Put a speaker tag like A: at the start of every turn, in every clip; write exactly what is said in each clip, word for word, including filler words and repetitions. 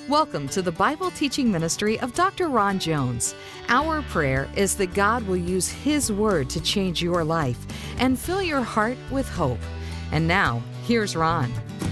A: Welcome to the Bible teaching ministry of Doctor Ron Jones. Our prayer is that God will use His Word to change your life and fill your heart with hope. And now, here's Ron.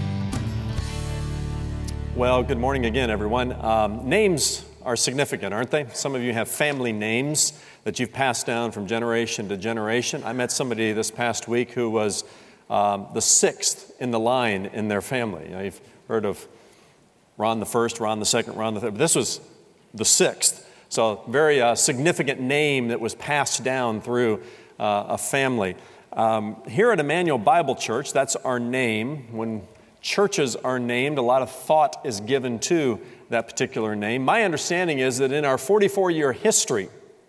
B: Well, good morning again, everyone. Um, names are significant, aren't they? Some of you have family names that you've passed down from generation to generation. I met somebody this past week who was um, the sixth in the line in their family. You know, you've heard of Ron the first, Ron the second, Ron the third. But this was the sixth. So very uh, significant name that was passed down through uh, a family. Um, here at Emmanuel Bible Church, that's our name. When churches are named, a lot of thought is given to that particular name. My understanding is that in our forty-four year history,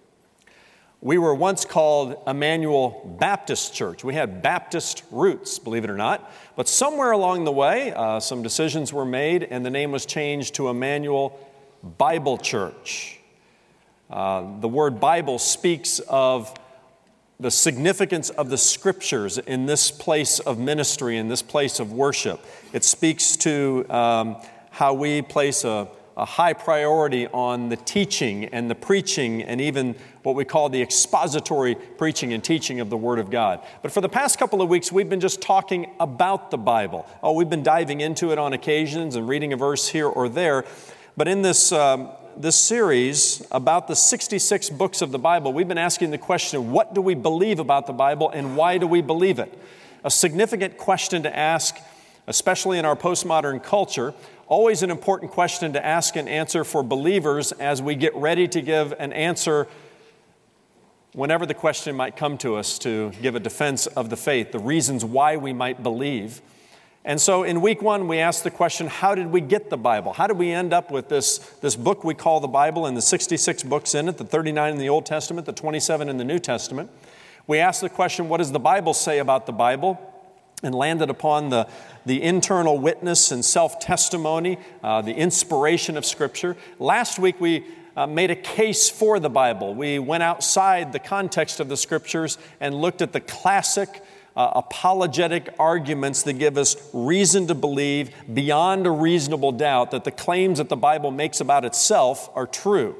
B: we were once called Emmanuel Baptist Church. We had Baptist roots, believe it or not. But somewhere along the way, uh, some decisions were made, and the name was changed to Emmanuel Bible Church. Uh, the word Bible speaks of the significance of the Scriptures in this place of ministry, in this place of worship. It speaks to um, how we place a a high priority on the teaching and the preaching and even what we call the expository preaching and teaching of the Word of God. But for the past couple of weeks, we've been just talking about the Bible. Oh, we've been diving into it on occasions and reading a verse here or there. But in this, um, this series about the sixty-six books of the Bible, we've been asking the question, what do we believe about the Bible and why do we believe it? A significant question to ask, especially in our postmodern culture. Always an important question to ask and answer for believers as we get ready to give an answer whenever the question might come to us to give a defense of the faith, the reasons why we might believe. And so in week one, we asked the question, how did we get the Bible? How did we end up with this, this book we call the Bible and the sixty-six books in it, the thirty-nine in the Old Testament, the twenty-seven in the New Testament? We asked the question, what does the Bible say about the Bible? And landed upon the, the internal witness and self-testimony, uh, the inspiration of Scripture. Last week, we uh, made a case for the Bible. We went outside the context of the Scriptures and looked at the classic uh, apologetic arguments that give us reason to believe beyond a reasonable doubt that the claims that the Bible makes about itself are true.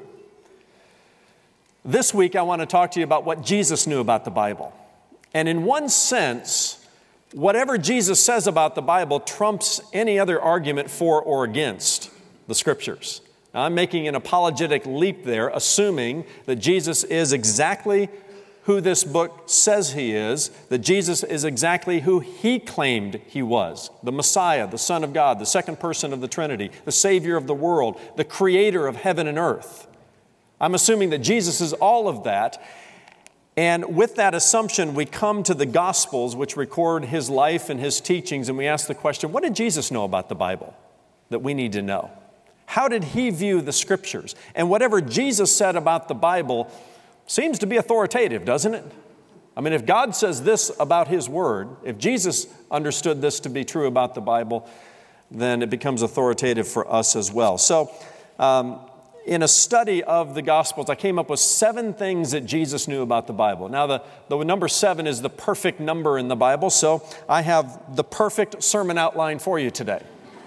B: This week, I want to talk to you about what Jesus knew about the Bible. And in one sense, whatever Jesus says about the Bible trumps any other argument for or against the Scriptures. Now, I'm making an apologetic leap there, assuming that Jesus is exactly who this book says He is, that Jesus is exactly who He claimed He was, the Messiah, the Son of God, the second person of the Trinity, the Savior of the world, the Creator of heaven and earth. I'm assuming that Jesus is all of that. And with that assumption, we come to the Gospels, which record His life and His teachings, and we ask the question, what did Jesus know about the Bible that we need to know? How did He view the Scriptures? And whatever Jesus said about the Bible seems to be authoritative, doesn't it? I mean, if God says this about His Word, if Jesus understood this to be true about the Bible, then it becomes authoritative for us as well. So, um, in a study of the Gospels, I came up with seven things that Jesus knew about the Bible. Now, the, the number seven is the perfect number in the Bible, so I have the perfect sermon outline for you today.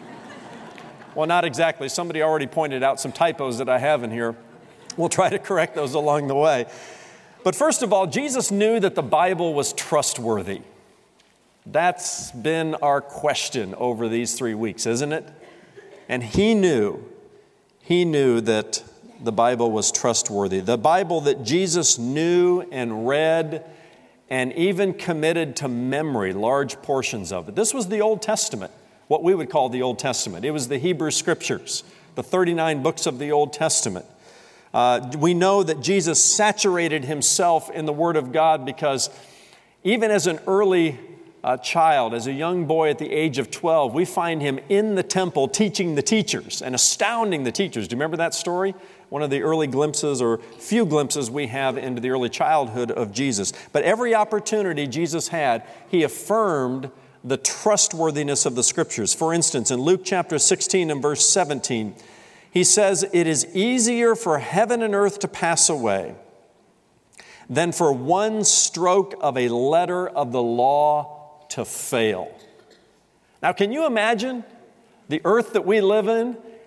B: Well, not exactly. Somebody already pointed out some typos that I have in here. We'll try to correct those along the way. But first of all, Jesus knew that the Bible was trustworthy. That's been our question over these three weeks, isn't it? And He knew He knew that the Bible was trustworthy. The Bible that Jesus knew and read and even committed to memory, large portions of it. This was the Old Testament, what we would call the Old Testament. It was the Hebrew Scriptures, the thirty-nine books of the Old Testament. Uh, we know that Jesus saturated Himself in the Word of God because even as an early A child, as a young boy at the age of twelve, we find Him in the temple teaching the teachers and astounding the teachers. Do you remember that story? One of the early glimpses or few glimpses we have into the early childhood of Jesus. But every opportunity Jesus had, He affirmed the trustworthiness of the Scriptures. For instance, in Luke chapter sixteen and verse seventeen, He says, "It is easier for heaven and earth to pass away than for one stroke of a letter of the law to fail." Now, can you imagine the earth that we live in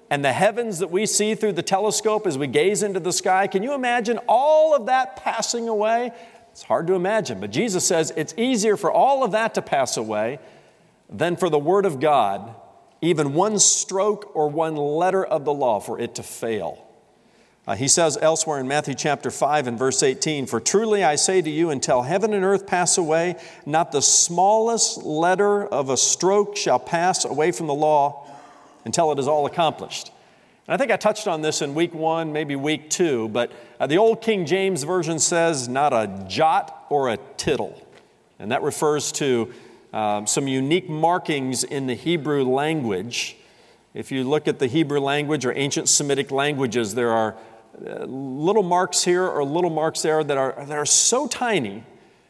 B: and the heavens that we see through the telescope as we gaze into the sky, can you imagine all of that passing away? It's hard to imagine, but Jesus says it's easier for all of that to pass away than for the Word of God, even one stroke or one letter of the law, for it to fail. Uh, he says elsewhere in Matthew chapter five and verse eighteen, "For truly I say to you, until heaven and earth pass away, not the smallest letter of a stroke shall pass away from the law until it is all accomplished." And I think I touched on this in week one, maybe week two, but uh, the old King James Version says, "not a jot or a tittle." And that refers to um, some unique markings in the Hebrew language. If you look at the Hebrew language or ancient Semitic languages, there are uh, little marks here or little marks there that are, that are so tiny,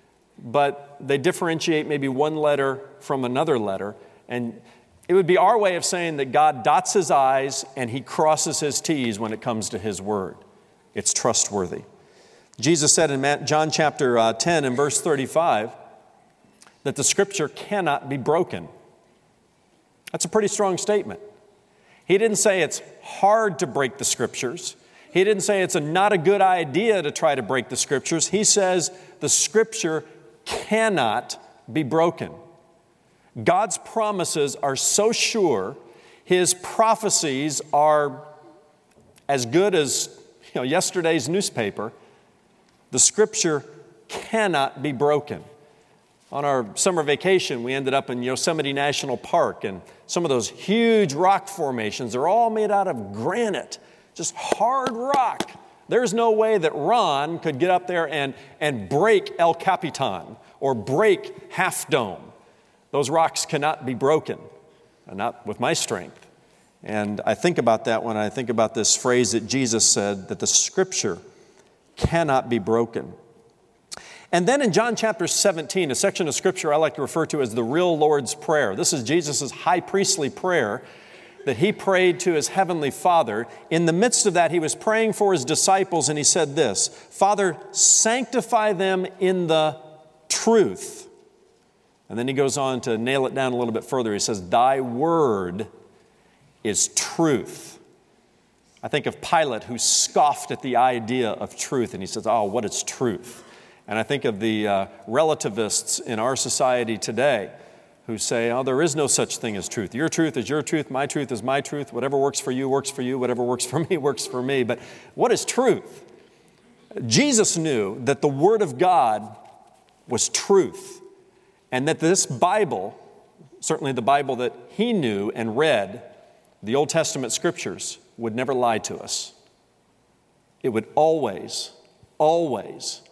B: but they differentiate maybe one letter from another letter. And it would be our way of saying that God dots his I's and he crosses his T's when it comes to his word. It's trustworthy. Jesus said in John chapter uh, ten and verse thirty-five that the scripture cannot be broken. That's a pretty strong statement. He didn't say it's hard to break the scriptures. He didn't say it's a not a good idea to try to break the scriptures. He says the scripture cannot be broken. God's promises are so sure, his prophecies are as good as, you know, yesterday's newspaper. The scripture cannot be broken. On our summer vacation, we ended up in Yosemite National Park, and some of those huge rock formations are all made out of granite, just hard rock. There's no way that Ron could get up there and, and break El Capitan or break Half Dome. Those rocks cannot be broken, not with my strength. And I think about that when I think about this phrase that Jesus said, that the scripture cannot be broken. And then in John chapter seventeen, a section of scripture I like to refer to as the real Lord's Prayer. This is Jesus' high priestly prayer that he prayed to his heavenly Father. In the midst of that, he was praying for his disciples, and he said this, "Father, sanctify them in the truth." And then he goes on to nail it down a little bit further. He says, "Thy word is truth." I think of Pilate, who scoffed at the idea of truth, and he says, "Oh, what is truth?" And I think of the uh, relativists in our society today who say, "Oh, there is no such thing as truth. Your truth is your truth. My truth is my truth. Whatever works for you works for you. Whatever works for me works for me." But what is truth? Jesus knew that the Word of God was truth, and that this Bible, certainly the Bible that he knew and read, the Old Testament scriptures, would never lie to us. It would always, always,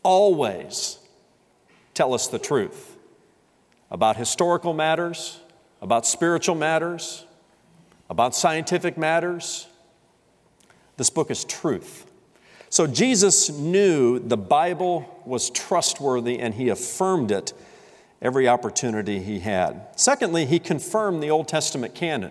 B: always tell us the truth about historical matters, about spiritual matters, about scientific matters. This book is truth. So Jesus knew the Bible was trustworthy, and he affirmed it every opportunity he had. Secondly, he confirmed the Old Testament canon.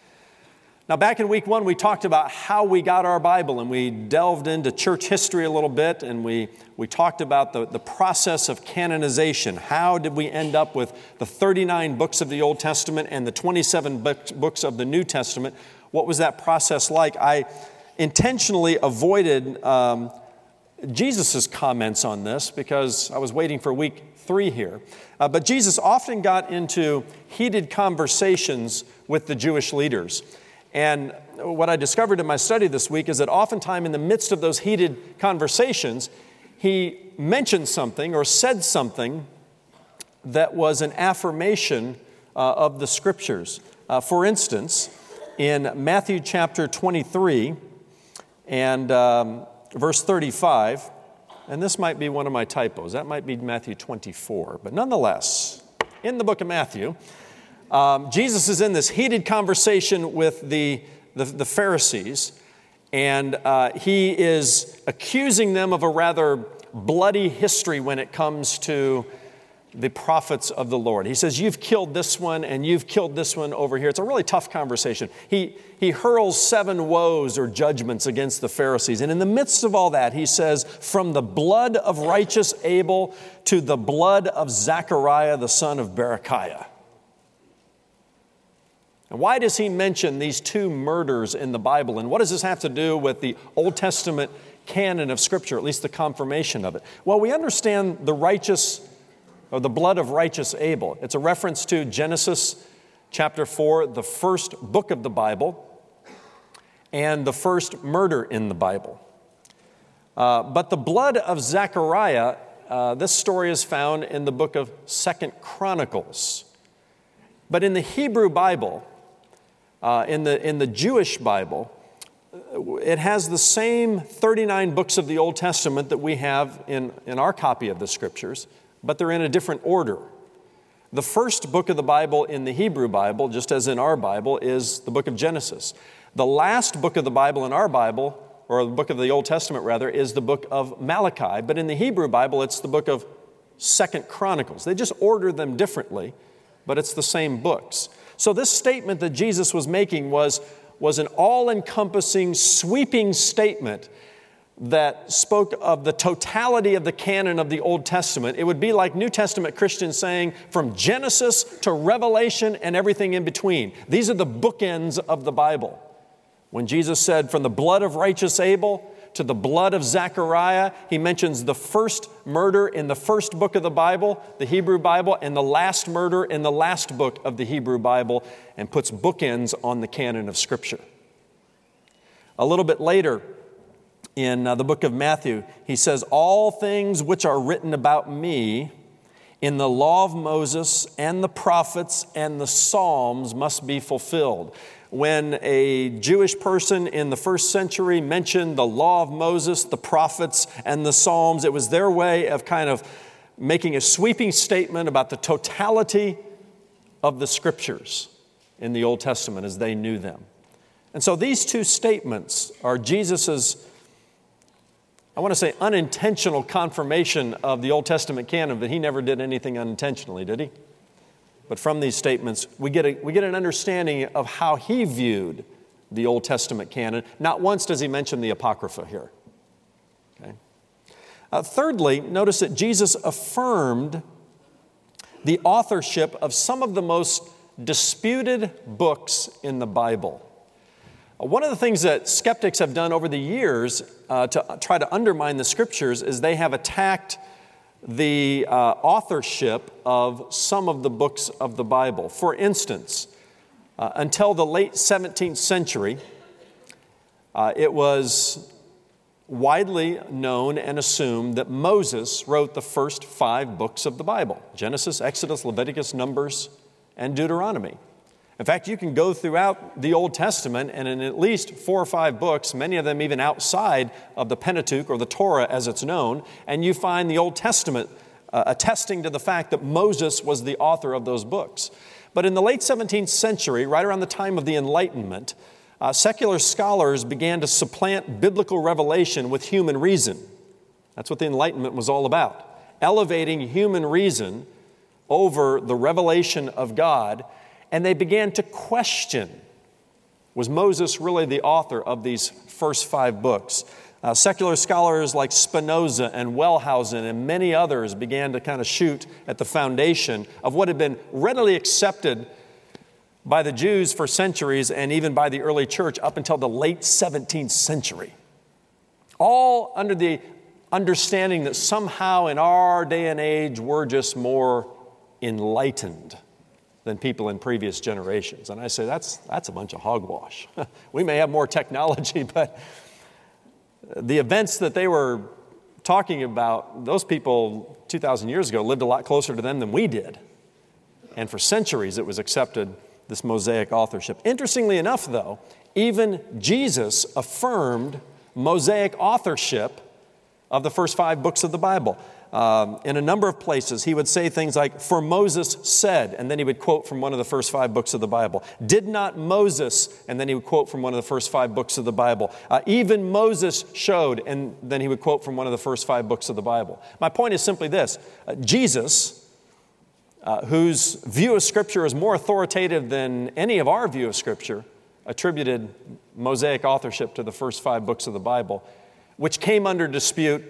B: Now, back in week one, we talked about how we got our Bible, and we delved into church history a little bit, and we, we talked about the, the process of canonization. How did we end up with the thirty-nine books of the Old Testament and the twenty-seven books of the New Testament? What was that process like? I intentionally avoided um, Jesus' comments on this because I was waiting for week three here. Uh, but Jesus often got into heated conversations with the Jewish leaders. And what I discovered in my study this week is that oftentimes in the midst of those heated conversations, he mentioned something or said something that was an affirmation uh, of the Scriptures. Uh, for instance, in Matthew chapter twenty-three and um, verse thirty-five, and this might be one of my typos, that might be Matthew twenty-four, but nonetheless, in the book of Matthew, Um, Jesus is in this heated conversation with the, the, the Pharisees, and uh, he is accusing them of a rather bloody history when it comes to the prophets of the Lord. He says, "You've killed this one, and you've killed this one over here." It's a really tough conversation. He, he hurls seven woes or judgments against the Pharisees, and in the midst of all that, he says, "From the blood of righteous Abel to the blood of Zechariah, the son of Berechiah." And why does he mention these two murders in the Bible? And what does this have to do with the Old Testament canon of Scripture, at least the confirmation of it? Well, we understand the righteous, or the blood of righteous Abel. It's a reference to Genesis chapter four, the first book of the Bible, and the first murder in the Bible. Uh, but the blood of Zechariah, uh, this story is found in the book of Second Chronicles. But in the Hebrew Bible, uh, in the in the Jewish Bible, it has the same thirty-nine books of the Old Testament that we have in, in our copy of the Scriptures, but they're in a different order. The first book of the Bible in the Hebrew Bible, just as in our Bible, is the book of Genesis. The last book of the Bible in our Bible, or the book of the Old Testament rather, is the book of Malachi. But in the Hebrew Bible, it's the book of Second Chronicles. They just order them differently, but it's the same books. So this statement that Jesus was making was, was an all-encompassing, sweeping statement that spoke of the totality of the canon of the Old Testament. It would be like New Testament Christians saying from Genesis to Revelation and everything in between. These are the bookends of the Bible. When Jesus said from the blood of righteous Abel to the blood of Zechariah, he mentions the first murder in the first book of the Bible, the Hebrew Bible, and the last murder in the last book of the Hebrew Bible, and puts bookends on the canon of Scripture. A little bit later, in uh, the book of Matthew, he says, all things which are written about me in the law of Moses and the prophets and the Psalms must be fulfilled. When a Jewish person in the first century mentioned the law of Moses, the prophets, and the Psalms, it was their way of kind of making a sweeping statement about the totality of the Scriptures in the Old Testament as they knew them. And so these two statements are Jesus's, I want to say, unintentional confirmation of the Old Testament canon, but he never did anything unintentionally, did he? But from these statements, we get, a, we get an understanding of how he viewed the Old Testament canon. Not once does he mention the Apocrypha here. Okay. Uh, thirdly, notice that Jesus affirmed the authorship of some of the most disputed books in the Bible. Uh, one of the things that skeptics have done over the years uh, to try to undermine the Scriptures is they have attacked the uh, authorship of some of the books of the Bible. For instance, uh, until the late seventeenth century, uh, it was widely known and assumed that Moses wrote the first five books of the Bible: Genesis, Exodus, Leviticus, Numbers, and Deuteronomy. In fact, you can go throughout the Old Testament and in at least four or five books, many of them even outside of the Pentateuch or the Torah as it's known, and you find the Old Testament uh, attesting to the fact that Moses was the author of those books. But in the late seventeenth century, right around the time of the Enlightenment, uh, secular scholars began to supplant biblical revelation with human reason. That's what the Enlightenment was all about, elevating human reason over the revelation of God. And they began to question, was Moses really the author of these first five books? Uh, secular scholars like Spinoza and Wellhausen and many others began to kind of shoot at the foundation of what had been readily accepted by the Jews for centuries and even by the early church up until the late seventeenth century. All under the understanding that somehow in our day and age we're just more enlightened than people in previous generations. And I say, that's that's a bunch of hogwash. We may have more technology, but the events that they were talking about, those people two thousand years ago lived a lot closer to them than we did. And for centuries it was accepted, this Mosaic authorship. Interestingly enough, though, even Jesus affirmed Mosaic authorship of the first five books of the Bible. Um, in a number of places, he would say things like, for Moses said, and then he would quote from one of the first five books of the Bible. Did not Moses, and then he would quote from one of the first five books of the Bible. Uh, even Moses showed, and then he would quote from one of the first five books of the Bible. My point is simply this. Uh, Jesus, uh, whose view of Scripture is more authoritative than any of our view of Scripture, attributed Mosaic authorship to the first five books of the Bible, which came under dispute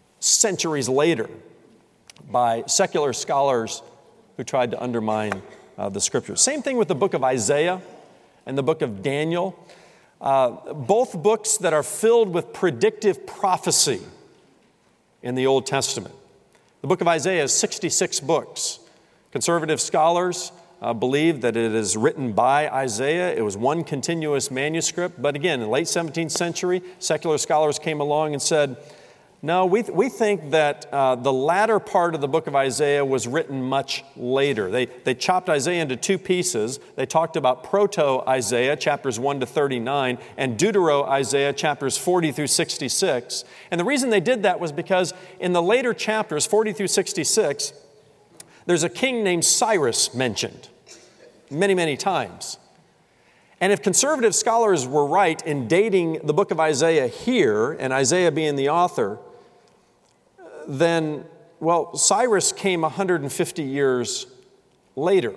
B: centuries later by secular scholars who tried to undermine uh, the Scriptures. Same thing with the book of Isaiah and the book of Daniel. Uh, both books that are filled with predictive prophecy in the Old Testament. The book of Isaiah is sixty-six books. Conservative scholars uh, believe that it is written by Isaiah. It was one continuous manuscript. But again, in the late seventeenth century, secular scholars came along and said, no, we, th- we think that uh, the latter part of the book of Isaiah was written much later. They, they chopped Isaiah into two pieces. They talked about Proto-Isaiah, chapters one to thirty-nine, and Deutero-Isaiah, chapters forty through sixty-six. And the reason they did that was because in the later chapters, forty through sixty-six, there's a king named Cyrus mentioned many, many times. And if conservative scholars were right in dating the book of Isaiah here, and Isaiah being the author, then, well, Cyrus came one hundred fifty years later.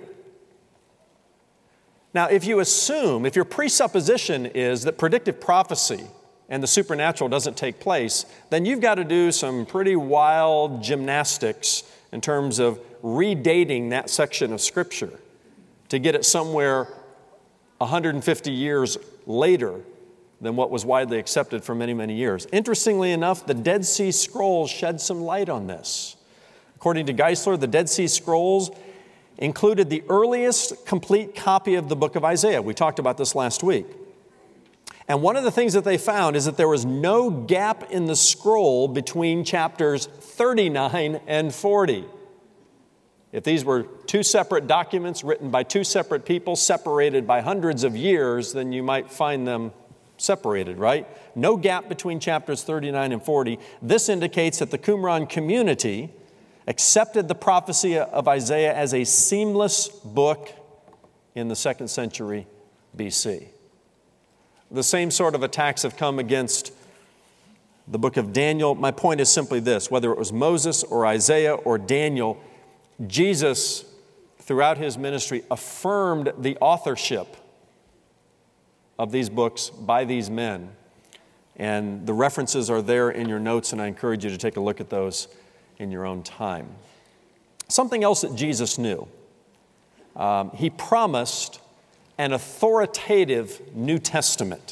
B: Now, if you assume, if your presupposition is that predictive prophecy and the supernatural doesn't take place, then you've got to do some pretty wild gymnastics in terms of redating that section of Scripture to get it somewhere one hundred fifty years later than what was widely accepted for many, many years. Interestingly enough, the Dead Sea Scrolls shed some light on this. According to Geisler, the Dead Sea Scrolls included the earliest complete copy of the book of Isaiah. We talked about this last week. And one of the things that they found is that there was no gap in the scroll between chapters thirty-nine and forty. If these were two separate documents written by two separate people, separated by hundreds of years, then you might find them separated, right? No gap between chapters thirty-nine and forty. This indicates that the Qumran community accepted the prophecy of Isaiah as a seamless book in the second century B C. The same sort of attacks have come against the book of Daniel. My point is simply this: whether it was Moses or Isaiah or Daniel, Jesus, throughout his ministry, affirmed the authorship of these books by these men. And the references are there in your notes, and I encourage you to take a look at those in your own time. Something else that Jesus knew. Um, he promised an authoritative New Testament.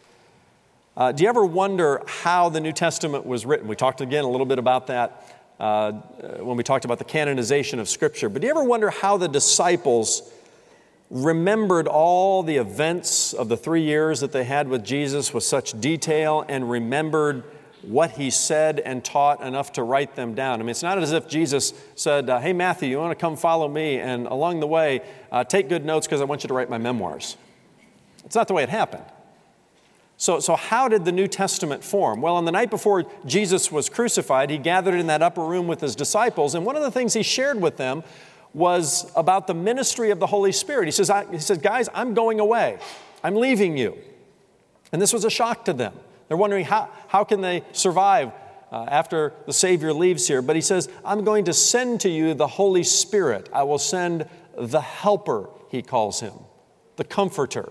B: Uh, do you ever wonder how the New Testament was written? We talked again a little bit about that uh, when we talked about the canonization of Scripture. But do you ever wonder how the disciples remembered all the events of the three years that they had with Jesus with such detail, and remembered what he said and taught enough to write them down? I mean, it's not as if Jesus said, uh, hey, Matthew, you want to come follow me? And along the way, uh, take good notes because I want you to write my memoirs. It's not the way it happened. So, so how did the New Testament form? Well, on the night before Jesus was crucified, he gathered in that upper room with his disciples, and one of the things he shared with them was about the ministry of the Holy Spirit. He says, I, he says, guys, I'm going away. I'm leaving you. And this was a shock to them. They're wondering how, how can they survive uh, after the Savior leaves here. But he says, I'm going to send to you the Holy Spirit. I will send the Helper, he calls him, the Comforter.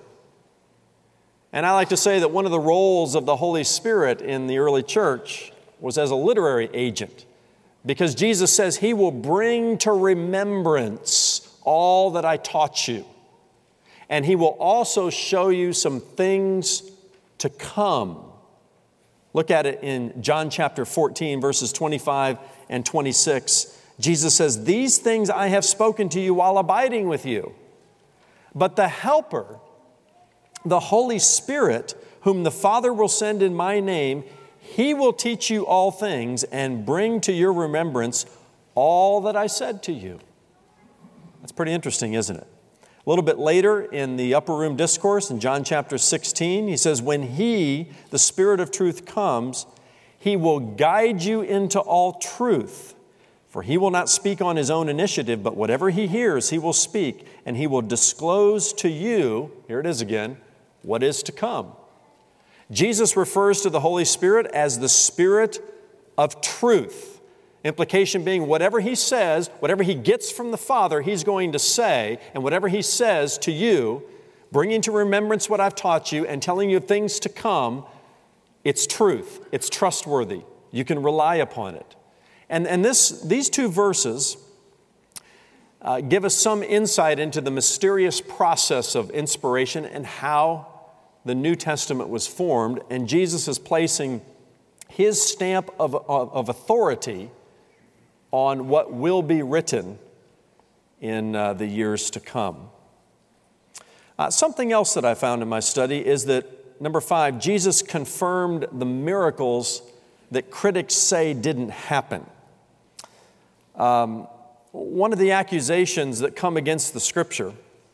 B: And I like to say that one of the roles of the Holy Spirit in the early church was as a literary agent, because Jesus says he will bring to remembrance all that I taught you. And he will also show you some things to come. Look at it in John chapter fourteen, verses twenty-five and twenty-six. Jesus says, these things I have spoken to you while abiding with you. But the Helper, the Holy Spirit, whom the Father will send in my name, he will teach you all things and bring to your remembrance all that I said to you. That's pretty interesting, isn't it? A little bit later in the upper room discourse in John chapter sixteen, he says, when he, the Spirit of truth, comes, he will guide you into all truth. For he will not speak on his own initiative, but whatever he hears, he will speak, and he will disclose to you, here it is again, what is to come. Jesus refers to the Holy Spirit as the Spirit of truth. Implication being whatever he says, whatever he gets from the Father, he's going to say, and whatever he says to you, bringing to remembrance what I've taught you and telling you things to come, it's truth. It's trustworthy. You can rely upon it. And, and this, these two verses uh, give us some insight into the mysterious process of inspiration and how the New Testament was formed. And Jesus is placing his stamp of, of, of authority on what will be written in uh, the years to come. Uh, something else that I found in my study is that, number five, Jesus confirmed the miracles that critics say didn't happen. Um, one of the accusations that come against the Scripture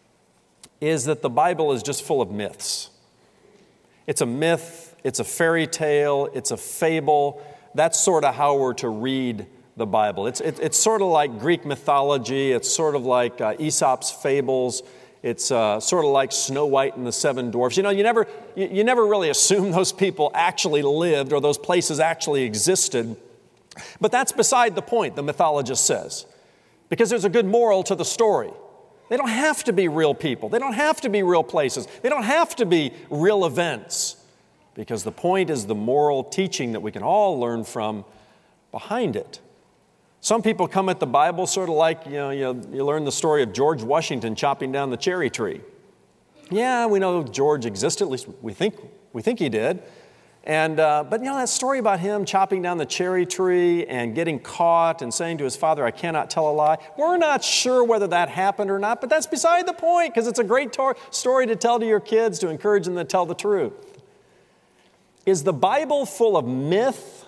B: is that the Bible is just full of myths. It's a myth, it's a fairy tale, it's a fable. That's sort of how we're to read the Bible. It's, it, it's sort of like Greek mythology, it's sort of like uh, Aesop's fables. It's uh, sort of like Snow White and the Seven Dwarfs. You know, you never, you, you never really assume those people actually lived or those places actually existed. But that's beside the point, the mythologist says, because there's a good moral to the story. They don't have to be real people. They don't have to be real places. They don't have to be real events, because the point is the moral teaching that we can all learn from behind it. Some people come at the Bible sort of like, you know, you, you learn the story of George Washington chopping down the cherry tree. Yeah, we know George existed, at least we think we think he did. And uh, but you know that story about him chopping down the cherry tree and getting caught and saying to his father, "I cannot tell a lie." We're not sure whether that happened or not, but that's beside the point, because it's a great tor- story to tell to your kids to encourage them to tell the truth. Is the Bible full of myth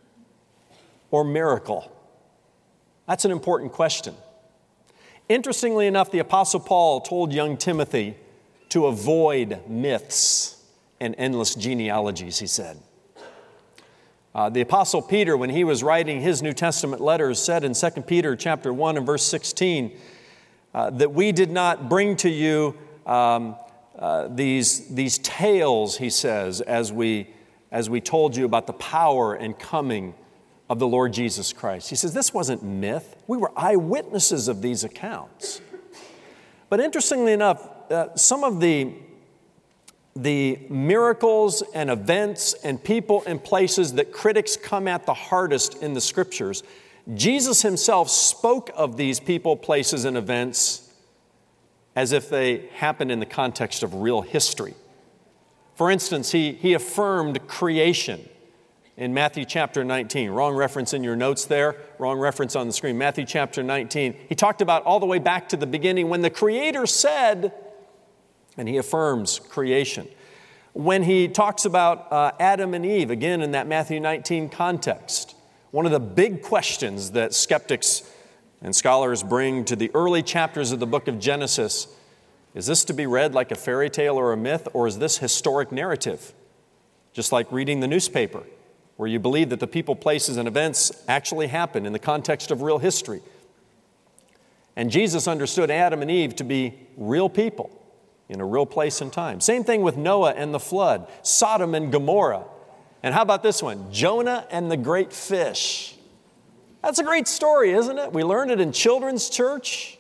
B: or miracle? That's an important question. Interestingly enough, the Apostle Paul told young Timothy to avoid myths and endless genealogies, he said. Uh, the Apostle Peter, when he was writing his New Testament letters, said in Second Peter chapter one and verse sixteen, uh, that we did not bring to you um, uh, these, these tales, he says, as we, as we told you about the power and coming of the Lord Jesus Christ. He says, this wasn't myth. We were eyewitnesses of these accounts. But interestingly enough, uh, some of the, the miracles and events and people and places that critics come at the hardest in the Scriptures, Jesus himself spoke of these people, places, and events as if they happened in the context of real history. For instance, he, he affirmed creation in Matthew chapter nineteen. Wrong reference in your notes there. Wrong reference on the screen. Matthew chapter nineteen. He talked about all the way back to the beginning when the Creator said, and he affirms creation. When he talks about uh, Adam and Eve, again in that Matthew nineteen context, one of the big questions that skeptics and scholars bring to the early chapters of the book of Genesis, is this to be read like a fairy tale or a myth, or is this historic narrative? Just like reading the newspaper, where you believe that the people, places, and events actually happened in the context of real history. And Jesus understood Adam and Eve to be real people in a real place and time. Same thing with Noah and the flood, Sodom and Gomorrah. And how about this one? Jonah and the great fish. That's a great story, isn't it? We learned it in children's church.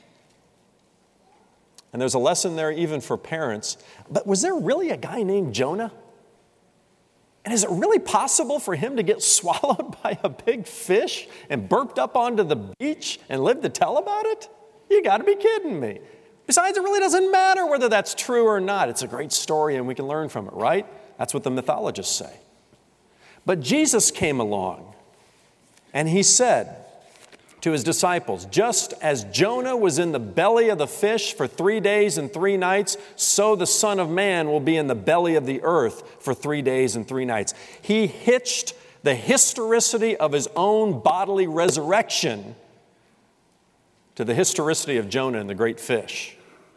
B: And there's a lesson there even for parents. But was there really a guy named Jonah? And is it really possible for him to get swallowed by a big fish and burped up onto the beach and live to tell about it? You got to be kidding me. Besides, it really doesn't matter whether that's true or not. It's a great story and we can learn from it, right? That's what the mythologists say. But Jesus came along and he said to his disciples, just as Jonah was in the belly of the fish for three days and three nights, so the Son of Man will be in the belly of the earth for three days and three nights. He hitched the historicity of his own bodily resurrection to the historicity of Jonah and the great fish.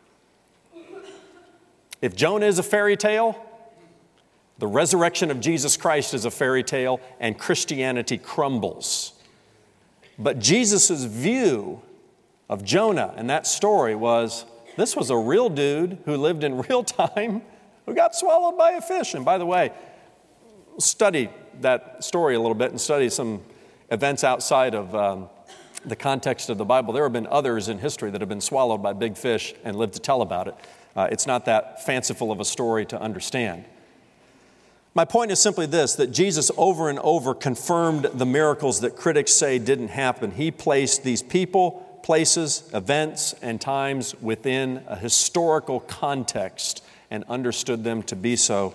B: If Jonah is a fairy tale, the resurrection of Jesus Christ is a fairy tale, and Christianity crumbles. But Jesus' view of Jonah and that story was, this was a real dude who lived in real time, who got swallowed by a fish. And by the way, study that story a little bit and study some events outside of um, the context of the Bible. There have been others in history that have been swallowed by big fish and lived to tell about it. Uh, it's not that fanciful of a story to understand. My point is simply this, that Jesus over and over confirmed the miracles that critics say didn't happen. He placed these people, places, events, and times within a historical context and understood them to be so,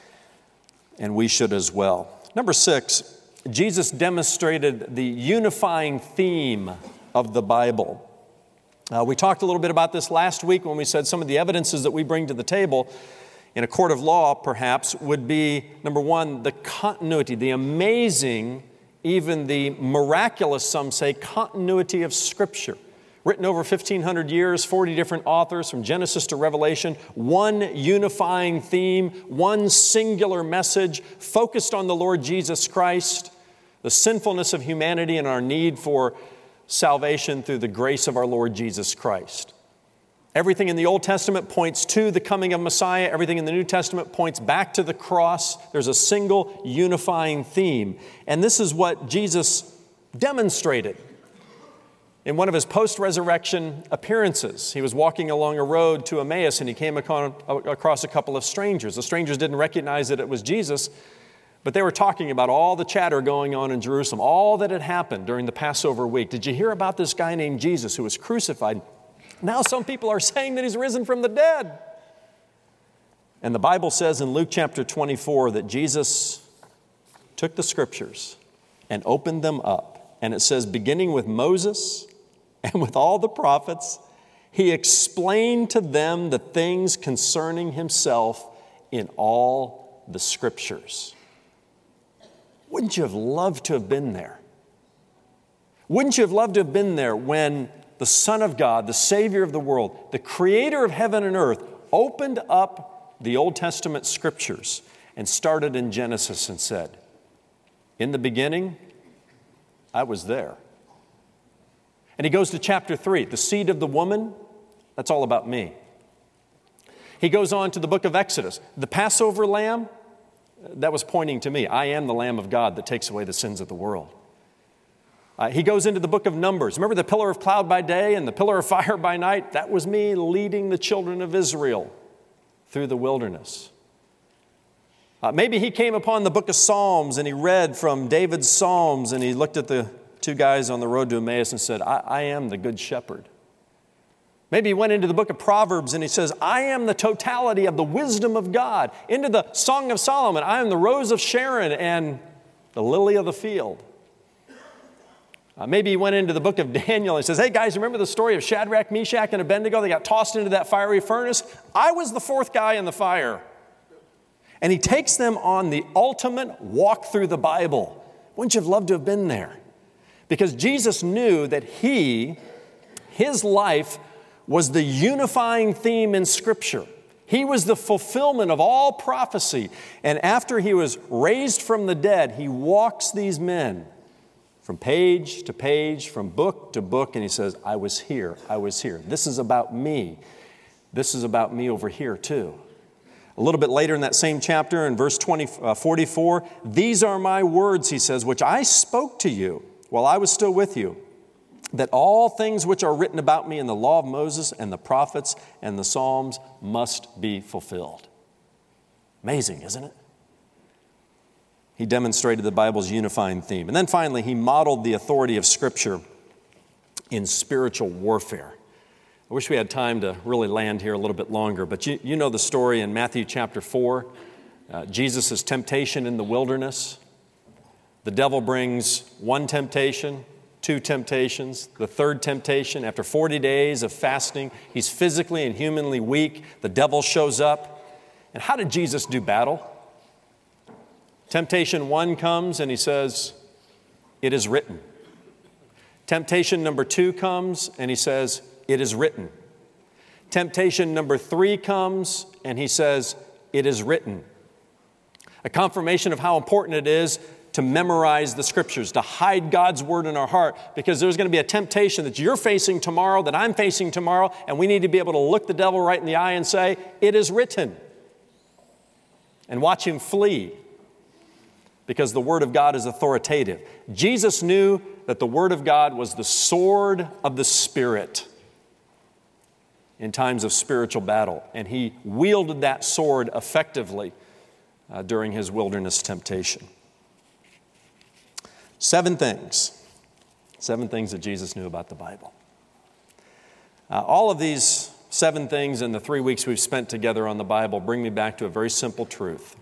B: and we should as well. Number six, Jesus demonstrated the unifying theme of the Bible. Uh, we talked a little bit about this last week when we said some of the evidences that we bring to the table in a court of law, perhaps, would be, number one, the continuity, the amazing, even the miraculous, some say, continuity of Scripture. Written over fifteen hundred years, forty different authors from Genesis to Revelation, one unifying theme, one singular message focused on the Lord Jesus Christ, the sinfulness of humanity and our need for salvation through the grace of our Lord Jesus Christ. Everything in the Old Testament points to the coming of Messiah. Everything in the New Testament points back to the cross. There's a single unifying theme. And this is what Jesus demonstrated in one of his post-resurrection appearances. He was walking along a road to Emmaus and he came across a couple of strangers. The strangers didn't recognize that it was Jesus, but they were talking about all the chatter going on in Jerusalem, all that had happened during the Passover week. Did you hear about this guy named Jesus who was crucified? Now some people are saying that he's risen from the dead. And the Bible says in Luke chapter twenty-four that Jesus took the Scriptures and opened them up. And it says, beginning with Moses and with all the prophets, he explained to them the things concerning himself in all the Scriptures. Wouldn't you have loved to have been there? Wouldn't you have loved to have been there when the Son of God, the Savior of the world, the Creator of heaven and earth, opened up the Old Testament Scriptures and started in Genesis and said, in the beginning, I was there. And he goes to chapter three, the seed of the woman, that's all about me. He goes on to the book of Exodus. The Passover lamb, that was pointing to me. I am the Lamb of God that takes away the sins of the world. Uh, he goes into the book of Numbers. Remember the pillar of cloud by day and the pillar of fire by night? That was me leading the children of Israel through the wilderness. Uh, maybe he came upon the book of Psalms and he read from David's Psalms and he looked at the two guys on the road to Emmaus and said, I, I am the good shepherd. Maybe he went into the book of Proverbs and he says, I am the totality of the wisdom of God. Into the Song of Solomon, I am the rose of Sharon and the lily of the field. Uh, maybe he went into the book of Daniel and he says, hey guys, remember the story of Shadrach, Meshach, and Abednego? They got tossed into that fiery furnace. I was the fourth guy in the fire. And he takes them on the ultimate walk through the Bible. Wouldn't you have loved to have been there? Because Jesus knew that he, his life, was the unifying theme in Scripture. He was the fulfillment of all prophecy. And after he was raised from the dead, he walks these men from page to page, from book to book, and he says, I was here, I was here. This is about me. This is about me over here too. A little bit later in that same chapter, in verse twenty, uh, forty-four, these are my words, he says, which I spoke to you while I was still with you, that all things which are written about me in the law of Moses and the prophets and the Psalms must be fulfilled. Amazing, isn't it? He demonstrated the Bible's unifying theme. And then finally, he modeled the authority of Scripture in spiritual warfare. I wish we had time to really land here a little bit longer, but you, you know the story in Matthew chapter four, uh, Jesus' temptation in the wilderness. The devil brings one temptation, two temptations, the third temptation. After forty days of fasting, he's physically and humanly weak. The devil shows up. And how did Jesus do battle? Temptation one comes and he says, it is written. Temptation number two comes and he says, it is written. Temptation number three comes and he says, it is written. A confirmation of how important it is to memorize the Scriptures, to hide God's Word in our heart, because there's going to be a temptation that you're facing tomorrow, that I'm facing tomorrow, and we need to be able to look the devil right in the eye and say, it is written, and watch him flee, because the Word of God is authoritative. Jesus knew that the Word of God was the sword of the Spirit in times of spiritual battle, and he wielded that sword effectively uh, during his wilderness temptation. Seven things. Seven things that Jesus knew about the Bible. Uh, all of these seven things in the three weeks we've spent together on the Bible bring me back to a very simple truth.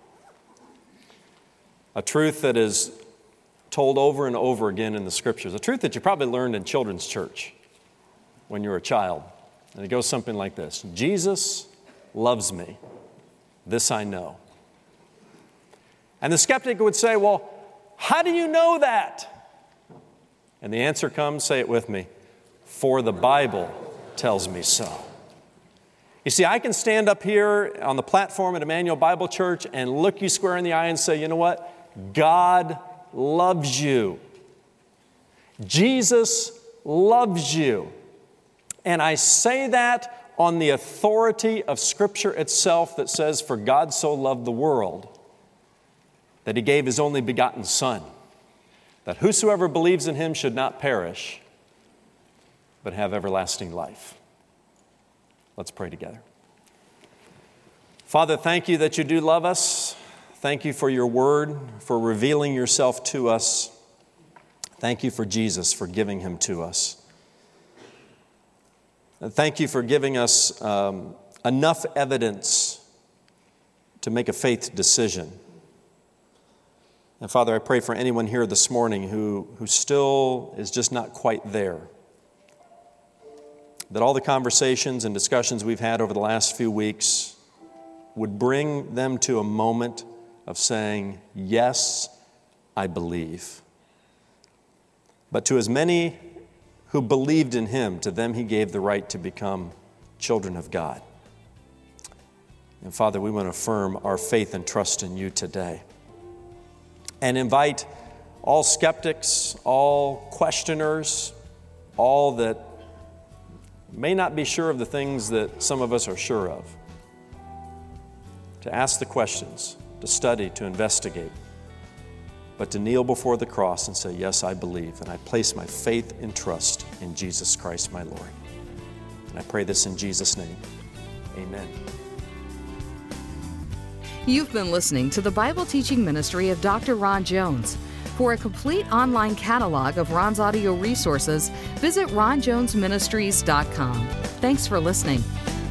B: A truth that is told over and over again in the Scriptures. A truth that you probably learned in children's church when you were a child. And it goes something like this: Jesus loves me. This I know. And the skeptic would say, well, how do you know that? And the answer comes, say it with me, for the Bible tells me so. You see, I can stand up here on the platform at Emmanuel Bible Church and look you square in the eye and say, you know what? God loves you. Jesus loves you. And I say that on the authority of Scripture itself that says, for God so loved the world that He gave His only begotten Son, that whosoever believes in Him should not perish, but have everlasting life. Let's pray together. Father, thank you that you do love us. Thank you for your word, for revealing yourself to us. Thank you for Jesus, for giving Him to us. And thank you for giving us um, enough evidence to make a faith decision. And Father, I pray for anyone here this morning who, who still is just not quite there. That all the conversations and discussions we've had over the last few weeks would bring them to a moment of saying, yes, I believe. But to as many who believed in Him, to them He gave the right to become children of God. And Father, we want to affirm our faith and trust in you today. And invite all skeptics, all questioners, all that may not be sure of the things that some of us are sure of, to ask the questions, to study, to investigate, but to kneel before the cross and say, yes, I believe, and I place my faith and trust in Jesus Christ, my Lord. And I pray this in Jesus' name. Amen.
A: You've been listening to the Bible teaching ministry of Doctor Ron Jones. For a complete online catalog of Ron's audio resources, visit ron jones ministries dot com. Thanks for listening.